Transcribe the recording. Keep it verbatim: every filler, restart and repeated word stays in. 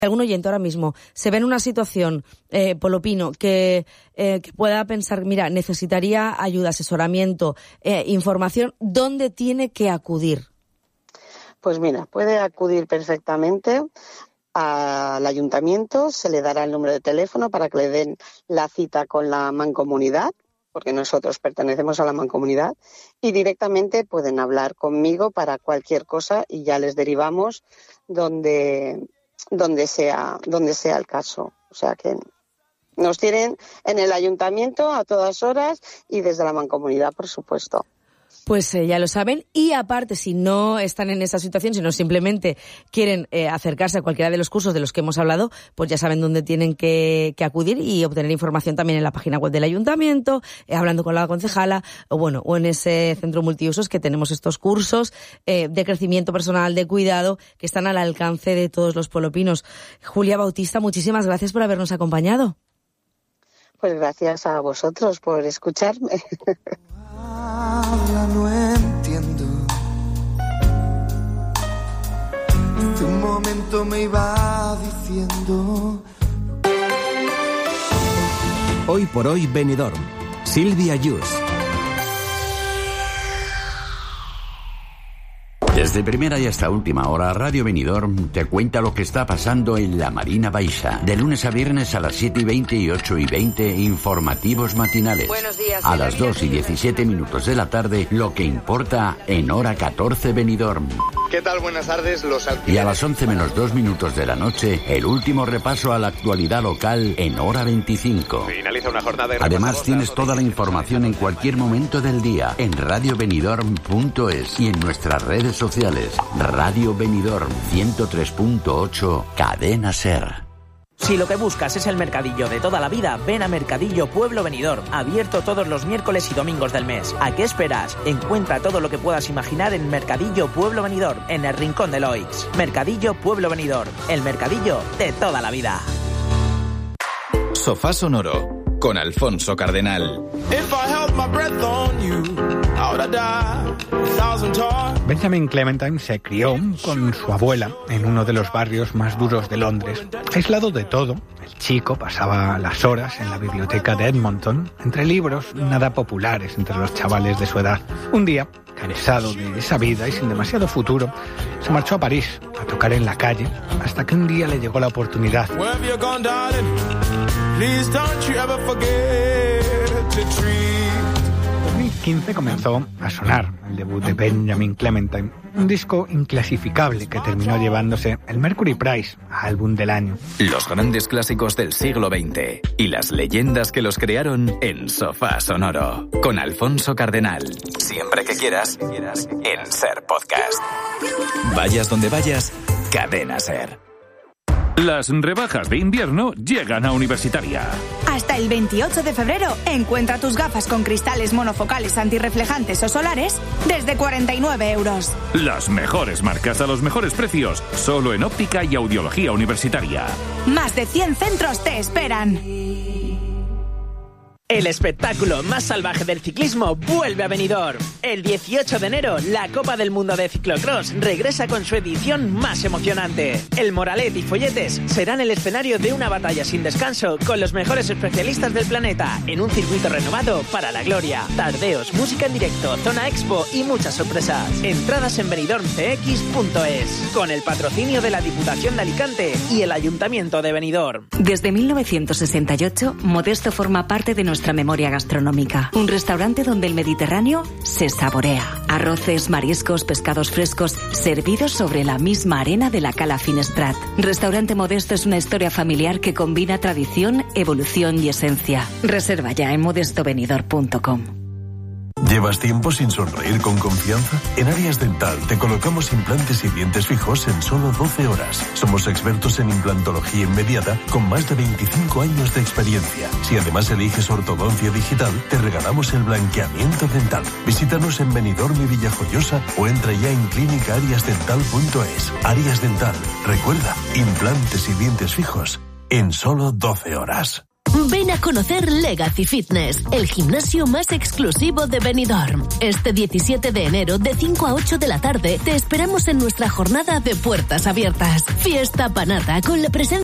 algún oyente ahora mismo se ve en una situación, eh, Polopino, que, eh, que pueda pensar, mira, necesitaría ayuda, asesoramiento, eh, información, ¿dónde tiene que acudir? Pues mira, puede acudir perfectamente al ayuntamiento, se le dará el número de teléfono para que le den la cita con la mancomunidad, porque nosotros pertenecemos a la mancomunidad, y directamente pueden hablar conmigo para cualquier cosa y ya les derivamos donde... donde sea donde sea el caso. O sea que nos tienen en el ayuntamiento a todas horas y desde la mancomunidad, por supuesto. Pues eh, ya lo saben, y aparte, si no están en esa situación, si no simplemente quieren eh, acercarse a cualquiera de los cursos de los que hemos hablado, pues ya saben dónde tienen que, que acudir y obtener información también en la página web del ayuntamiento, eh, hablando con la concejala, o bueno, o en ese centro multiusos que tenemos estos cursos eh, de crecimiento personal, de cuidado, que están al alcance de todos los polopinos. Julia Bautista, muchísimas gracias por habernos acompañado. Pues gracias a vosotros por escucharme. Ahora no entiendo. Hace un momento me iba diciendo. Hoy por hoy Benidorm. Silvia Yus. Desde primera y hasta última hora, Radio Benidorm te cuenta lo que está pasando en la Marina Baixa. De lunes a viernes a las siete y veinte y ocho y veinte, informativos matinales. Buenos días. A las dos y diecisiete minutos de la tarde, lo que importa en hora catorce Benidorm. ¿Qué tal? Buenas tardes. Los alquileres... Y a las once menos dos minutos de la noche, el último repaso a la actualidad local en hora veinticinco. Finaliza una jornada de Además, tienes toda la información en cualquier momento del día en radio benidorm punto es y en nuestras redes sociales. Radio Benidorm ciento tres punto ocho, Cadena Ser. Si lo que buscas es el mercadillo de toda la vida, ven a Mercadillo Pueblo Benidorm, abierto todos los miércoles y domingos del mes. ¿A qué esperas? Encuentra todo lo que puedas imaginar en Mercadillo Pueblo Benidorm, en el Rincón de Loix. Mercadillo Pueblo Benidorm, el mercadillo de toda la vida. Sofá Sonoro, con Alfonso Cardenal. Benjamin Clementine se crió con su abuela en uno de los barrios más duros de Londres. Aislado de todo, el chico pasaba las horas en la biblioteca de Edmonton, entre libros nada populares entre los chavales de su edad. Un día, cansado de esa vida y sin demasiado futuro, se marchó a París a tocar en la calle, hasta que un día le llegó la oportunidad. En dos mil quince comenzó a sonar el debut de Benjamin Clementine, un disco inclasificable que terminó llevándose el Mercury Prize a álbum del año. Los grandes clásicos del siglo veinte y las leyendas que los crearon en Sofá Sonoro, con Alfonso Cardenal. Siempre que quieras, en Ser Podcast. Vayas donde vayas, Cadena Ser. Las rebajas de invierno llegan a Universitaria. Hasta el veintiocho de febrero, encuentra tus gafas con cristales monofocales antirreflejantes o solares desde cuarenta y nueve euros. Las mejores marcas a los mejores precios, solo en Óptica y Audiología Universitaria. Más de cien centros te esperan. El espectáculo más salvaje del ciclismo vuelve a Benidorm. El dieciocho de enero, la Copa del Mundo de Ciclocross regresa con su edición más emocionante. El Moralet y Folletes serán el escenario de una batalla sin descanso con los mejores especialistas del planeta en un circuito renovado para la gloria. Tardeos, música en directo, zona expo y muchas sorpresas. Entradas en benidorm c x punto es con el patrocinio de la Diputación de Alicante y el Ayuntamiento de Benidorm. Desde mil novecientos sesenta y ocho, Modesto forma parte de nuestra memoria gastronómica. Un restaurante donde el Mediterráneo se saborea. Arroces, mariscos, pescados frescos, servidos sobre la misma arena de la Cala Finestrat. Restaurante Modesto es una historia familiar que combina tradición, evolución y esencia. Reserva ya en modesto benidorm punto com. ¿Llevas tiempo sin sonreír con confianza? En Arias Dental te colocamos implantes y dientes fijos en solo doce horas. Somos expertos en implantología inmediata con más de veinticinco años de experiencia. Si además eliges ortodoncia digital, te regalamos el blanqueamiento dental. Visítanos en Benidorm y Villajoyosa o entra ya en clínica arias dental punto es. Arias Dental. Recuerda, implantes y dientes fijos en solo doce horas. Ven a conocer Legacy Fitness, el gimnasio más exclusivo de Benidorm. Este diecisiete de enero, de cinco a ocho de la tarde, te esperamos en nuestra jornada de puertas abiertas. Fiesta Panata con la presencia